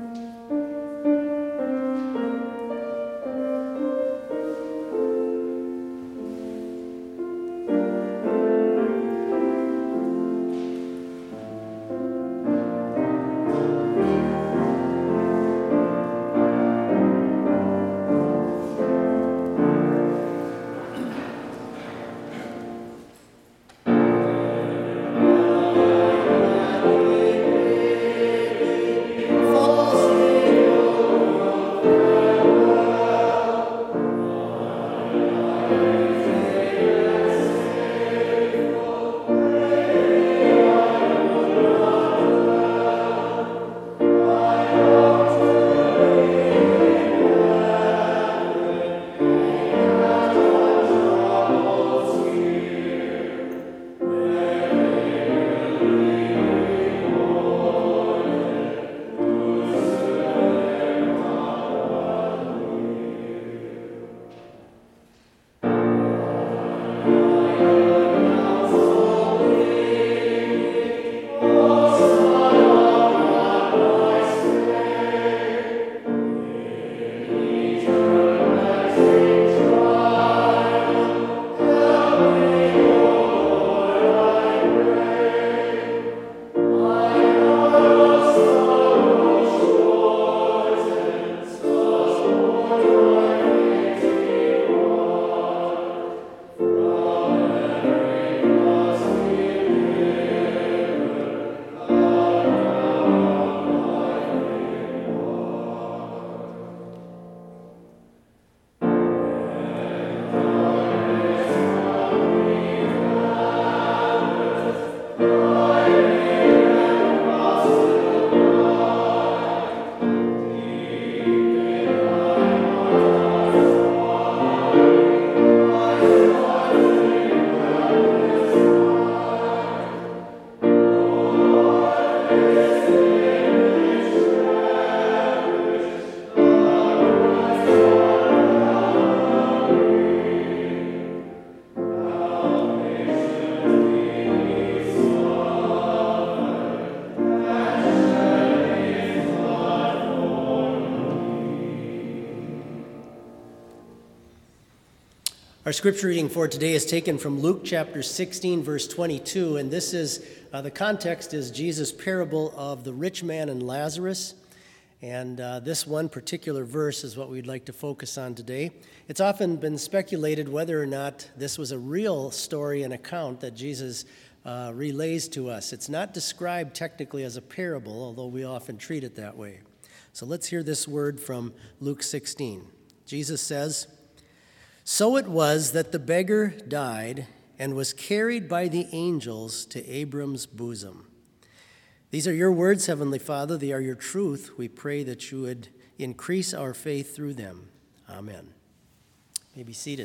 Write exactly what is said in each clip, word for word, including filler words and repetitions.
Our scripture reading for today is taken from Luke chapter sixteen, verse twenty-two, and this is, uh, the context is Jesus' parable of the rich man and Lazarus, and uh, this one particular verse is what we'd like to focus on today. It's often been speculated whether or not this was a real story and account that Jesus uh, relays to us. It's not described technically as a parable, although we often treat it that way. So let's hear this word from Luke sixteen. Jesus says, "So it was that the beggar died and was carried by the angels to Abram's bosom. These are your words, Heavenly Father. They are your truth. We pray that you would increase our faith through them. Amen." You may be seated.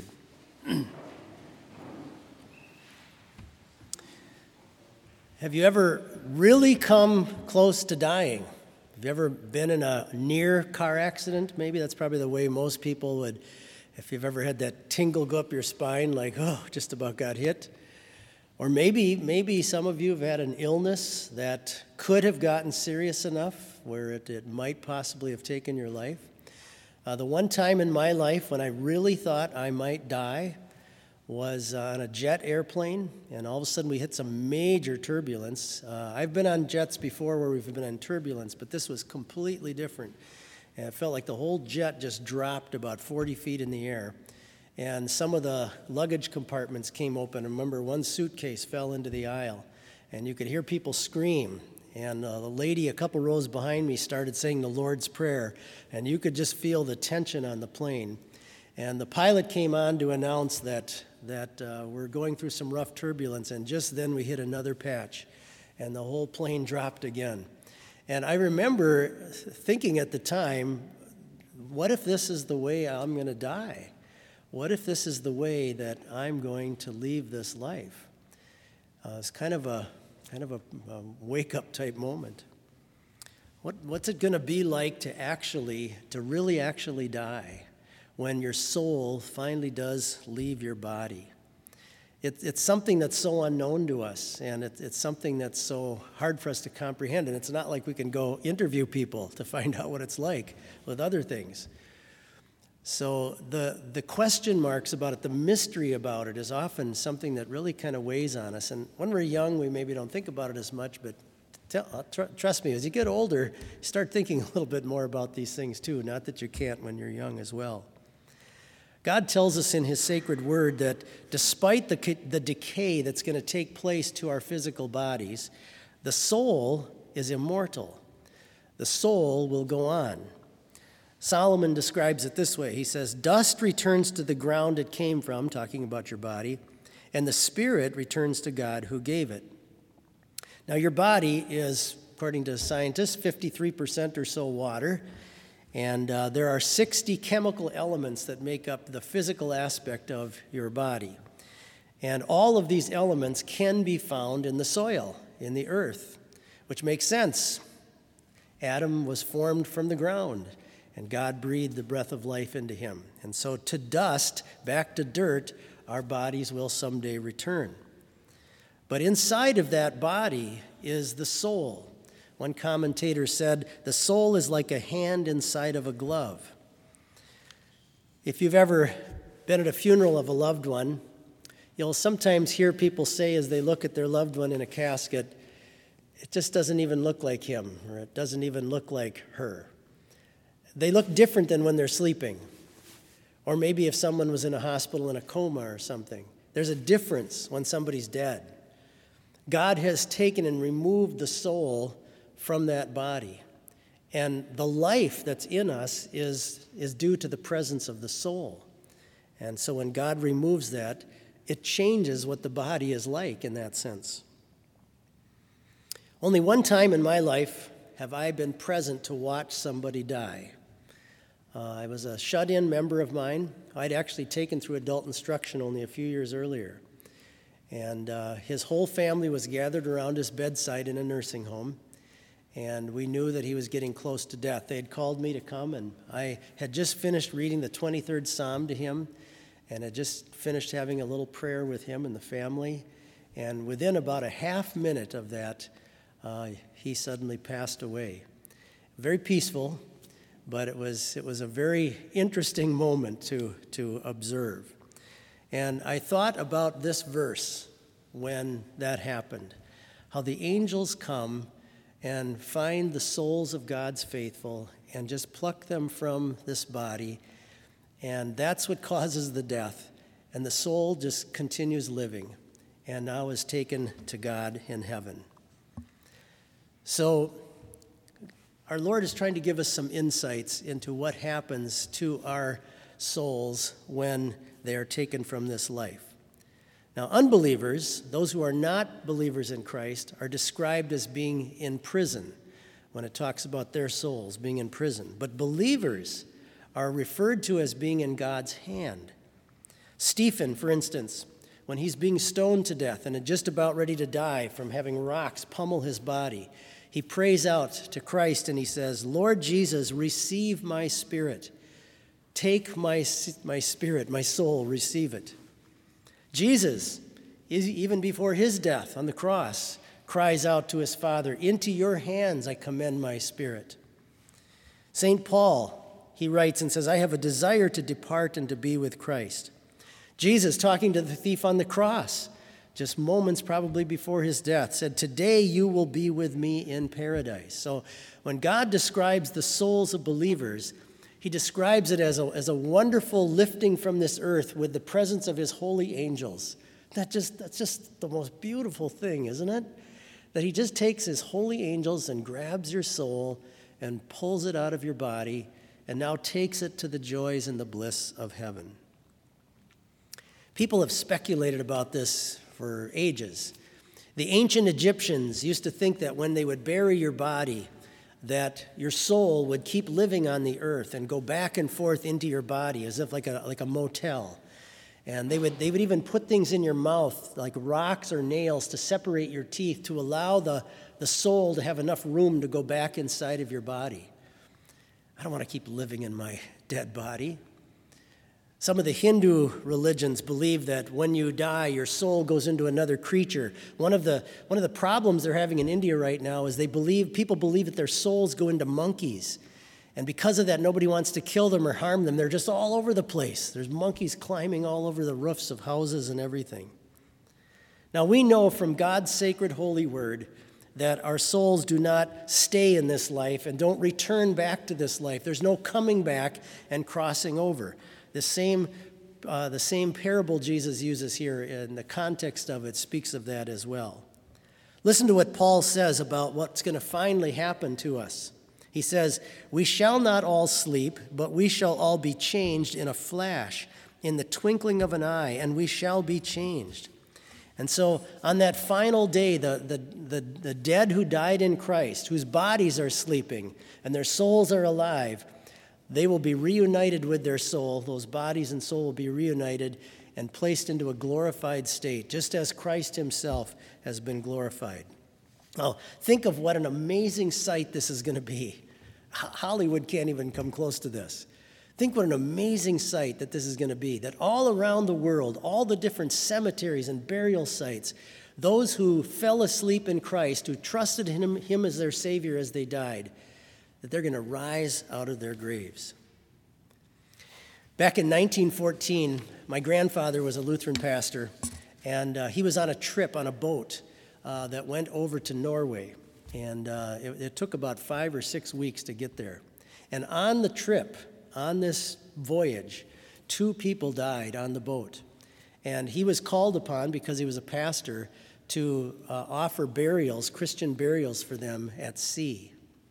Have you ever really come close to dying? Have you ever been in a near car accident? Maybe that's probably the way most people would. If you've ever had that tingle go up your spine, like, oh, just about got hit. Or maybe, maybe some of you have had an illness that could have gotten serious enough where it, it might possibly have taken your life. Uh, the one time in my life when I really thought I might die was uh, on a jet airplane, and all of a sudden we hit some major turbulence. Uh, I've been on jets before where we've been in turbulence, but this was completely different. And it felt like the whole jet just dropped about forty feet in the air. And some of the luggage compartments came open. I remember one suitcase fell into the aisle, and you could hear people scream. And uh, the lady a couple rows behind me started saying the Lord's Prayer, and you could just feel the tension on the plane. And the pilot came on to announce that, that uh, we're going through some rough turbulence, and just then we hit another patch, and the whole plane dropped again. And I remember thinking at the time, what if this is the way I'm going to die? What if this is the way that I'm going to leave this life? Uh, it's kind of a kind of a, a wake-up type moment. What what's it going to be like to actually, to really actually die when your soul finally does leave your body? It, it's something that's so unknown to us, and it, it's something that's so hard for us to comprehend. And it's not like we can go interview people to find out what it's like with other things. So the, the question marks about it, the mystery about it, is often something that really kind of weighs on us. And when we're young, we maybe don't think about it as much, but tell, uh, tr- trust me, as you get older, you start thinking a little bit more about these things too. Not that you can't when you're young as well. God tells us in his sacred word that despite the, the decay that's going to take place to our physical bodies, the soul is immortal. The soul will go on. Solomon describes it this way. He says, "Dust returns to the ground it came from," talking about your body, "and the spirit returns to God who gave it." Now, your body is, according to scientists, fifty-three percent or so water. And uh, there are sixty chemical elements that make up the physical aspect of your body. And all of these elements can be found in the soil, in the earth, which makes sense. Adam was formed from the ground, and God breathed the breath of life into him. And so to dust, back to dirt, our bodies will someday return. But inside of that body is the soul. One commentator said, "The soul is like a hand inside of a glove." If you've ever been at a funeral of a loved one, you'll sometimes hear people say as they look at their loved one in a casket, "It just doesn't even look like him," or "It doesn't even look like her." They look different than when they're sleeping. Or maybe if someone was in a hospital in a coma or something. There's a difference when somebody's dead. God has taken and removed the soul from that body. And the life that's in us is, is due to the presence of the soul. And so when God removes that, it changes what the body is like in that sense. Only one time in my life have I been present to watch somebody die. Uh, I was a shut-in member of mine. I'd actually taken through adult instruction only a few years earlier. And uh, his whole family was gathered around his bedside in a nursing home. And we knew that he was getting close to death. They had called me to come, and I had just finished reading the twenty-third Psalm to him, and had just finished having a little prayer with him and the family. And within about a half minute of that, uh, he suddenly passed away. Very peaceful, but it was it was a very interesting moment to, to observe. And I thought about this verse when that happened, how the angels come and find the souls of God's faithful and just pluck them from this body. And that's what causes the death. And the soul just continues living and now is taken to God in heaven. So our Lord is trying to give us some insights into what happens to our souls when they are taken from this life. Now, unbelievers, those who are not believers in Christ, are described as being in prison when it talks about their souls being in prison. But believers are referred to as being in God's hand. Stephen, for instance, when he's being stoned to death and just about ready to die from having rocks pummel his body, he prays out to Christ and he says, "Lord Jesus, receive my spirit. Take my, my spirit, my soul, receive it." Jesus, even before his death on the cross, cries out to his Father, "Into your hands I commend my spirit." Saint Paul, he writes and says, "I have a desire to depart and to be with Christ." Jesus, talking to the thief on the cross, just moments probably before his death, said, "Today you will be with me in paradise." So when God describes the souls of believers, he describes it as a, as a wonderful lifting from this earth with the presence of his holy angels. That just, that's just the most beautiful thing, isn't it? That he just takes his holy angels and grabs your soul and pulls it out of your body and now takes it to the joys and the bliss of heaven. People have speculated about this for ages. The ancient Egyptians used to think that when they would bury your body, that your soul would keep living on the earth and go back and forth into your body as if like a like a motel. And they would they would even put things in your mouth like rocks or nails to separate your teeth to allow the, the soul to have enough room to go back inside of your body. I don't want to keep living in my dead body. Some of the Hindu religions believe that when you die, your soul goes into another creature. One of the one of the problems they're having in India right now is they believe people believe that their souls go into monkeys. And because of that, nobody wants to kill them or harm them. They're just all over the place. There's monkeys climbing all over the roofs of houses and everything. Now, we know from God's sacred holy word that our souls do not stay in this life and don't return back to this life. There's no coming back and crossing over. The same, uh, the same parable Jesus uses here in the context of it speaks of that as well. Listen to what Paul says about what's going to finally happen to us. He says, "We shall not all sleep, but we shall all be changed in a flash, in the twinkling of an eye, and we shall be changed." And so on that final day, the, the, the, the dead who died in Christ, whose bodies are sleeping and their souls are alive, they will be reunited with their soul. Those bodies and soul will be reunited and placed into a glorified state, just as Christ himself has been glorified. Now, think of what an amazing sight this is going to be. Hollywood can't even come close to this. Think what an amazing sight that this is going to be, that all around the world, all the different cemeteries and burial sites, those who fell asleep in Christ, who trusted him, him as their Savior as they died, that they're going to rise out of their graves. Back in nineteen fourteen, my grandfather was a Lutheran pastor, and uh, he was on a trip on a boat uh, that went over to Norway. And uh, it, it took about five or six weeks to get there. And on the trip, on this voyage, two people died on the boat. And he was called upon, because he was a pastor, to uh, offer burials, Christian burials for them at sea.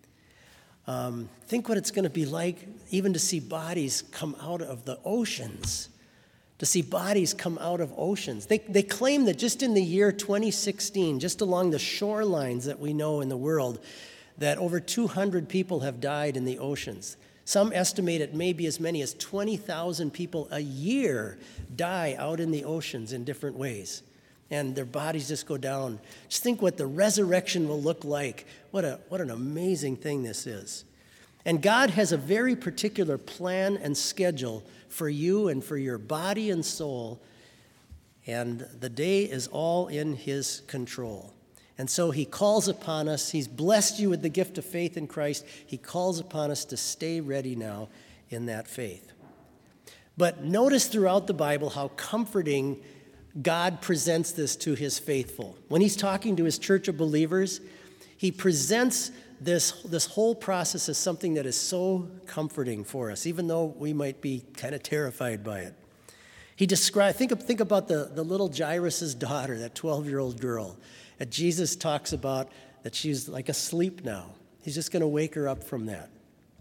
Um, think what it's going to be like even to see bodies come out of the oceans. To see bodies come out of oceans. They, they claim that just in the year twenty sixteen, just along the shorelines that we know in the world, that over two hundred people have died in the oceans. Some estimate it may be as many as twenty thousand people a year die out in the oceans in different ways. And their bodies just go down. Just think what the resurrection will look like. What a what an amazing thing this is. And God has a very particular plan and schedule for you and for your body and soul. And the day is all in his control. And so he calls upon us. He's blessed you with the gift of faith in Christ. He calls upon us to stay ready now in that faith. But notice throughout the Bible how comforting God presents this to his faithful. When he's talking to his church of believers, he presents this, this whole process as something that is so comforting for us, even though we might be kind of terrified by it. He describes, think, of, think about the, the little Jairus' daughter, that twelve-year-old girl, that Jesus talks about that she's like asleep now. He's just going to wake her up from that.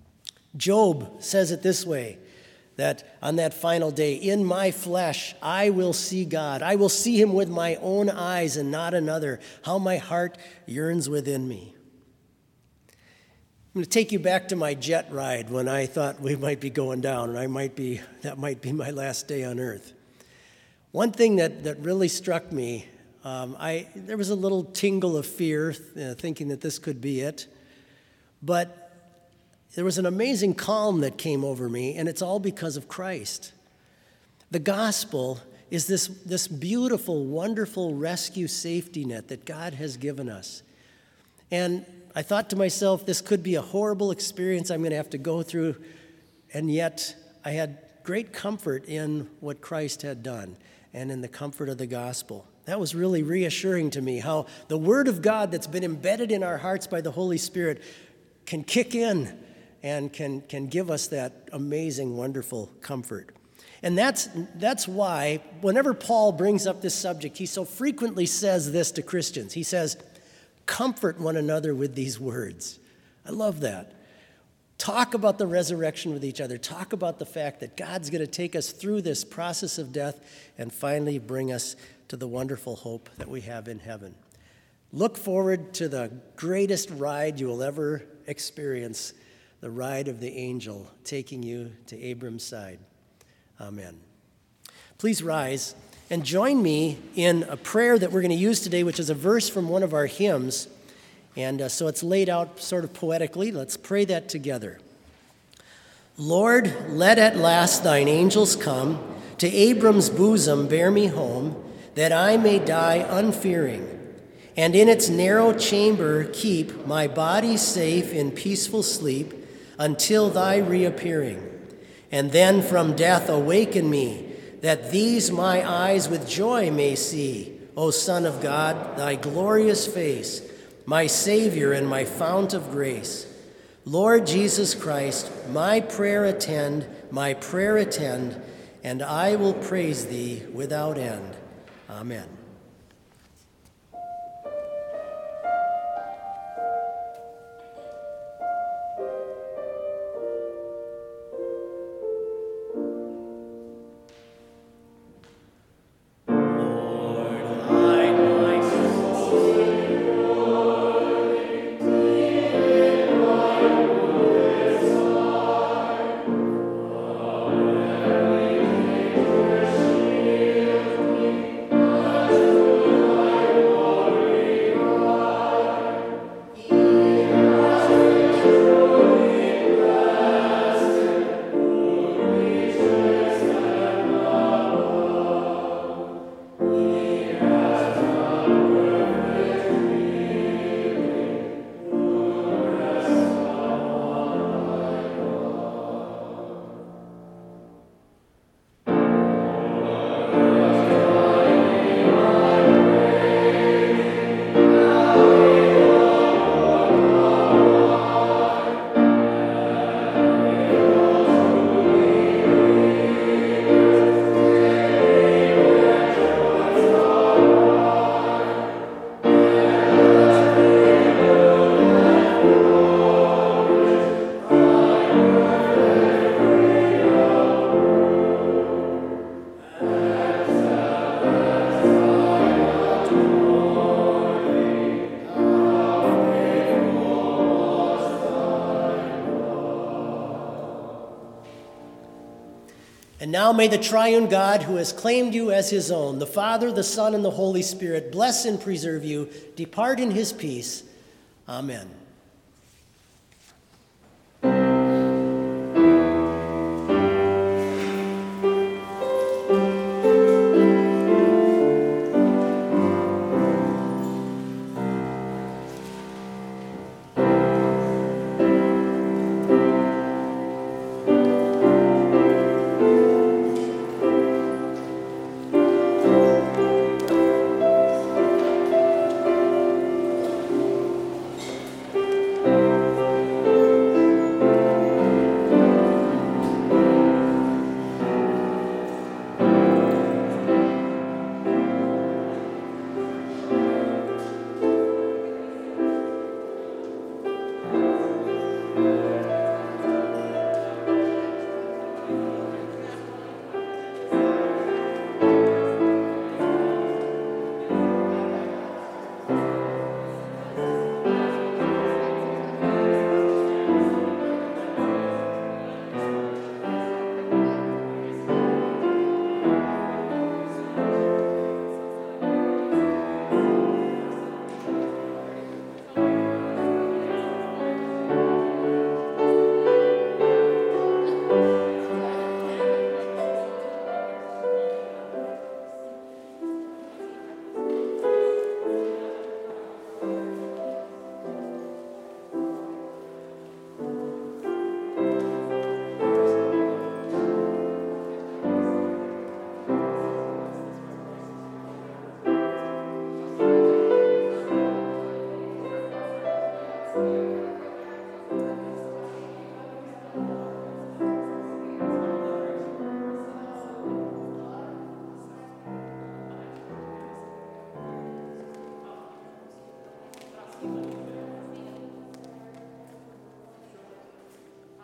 Job says it this way, that on that final day, "In my flesh I will see God. I will see him with my own eyes and not another. How my heart yearns within me." I'm going to take you back to my jet ride when I thought we might be going down, and I might be that might be my last day on earth. One thing that, that really struck me, um, I there was a little tingle of fear, uh, thinking that this could be it, but there was an amazing calm that came over me, and it's all because of Christ. The gospel is this, this beautiful, wonderful rescue safety net that God has given us. And I thought to myself, this could be a horrible experience I'm going to have to go through, and yet I had great comfort in what Christ had done and in the comfort of the gospel. That was really reassuring to me, how the Word of God that's been embedded in our hearts by the Holy Spirit can kick in and can, can give us that amazing, wonderful comfort. And that's, that's why whenever Paul brings up this subject, he so frequently says this to Christians. He says, "Comfort one another with these words." I love that. Talk about the resurrection with each other. Talk about the fact that God's going to take us through this process of death and finally bring us to the wonderful hope that we have in heaven. Look forward to the greatest ride you will ever experience, the ride of the angel taking you to Abram's side. Amen. Please rise and join me in a prayer that we're going to use today, which is a verse from one of our hymns. And uh, so it's laid out sort of poetically. Let's pray that together. Lord, let at last thine angels come, to Abram's bosom bear me home, that I may die unfearing, and in its narrow chamber keep my body safe in peaceful sleep until thy reappearing. And then from death awaken me, that these my eyes with joy may see, O Son of God, thy glorious face, my Savior and my fount of grace. Lord Jesus Christ, my prayer attend, my prayer attend, and I will praise thee without end. Amen. And now may the triune God, who has claimed you as his own, the Father, the Son, and the Holy Spirit, bless and preserve you. Depart in his peace. Amen.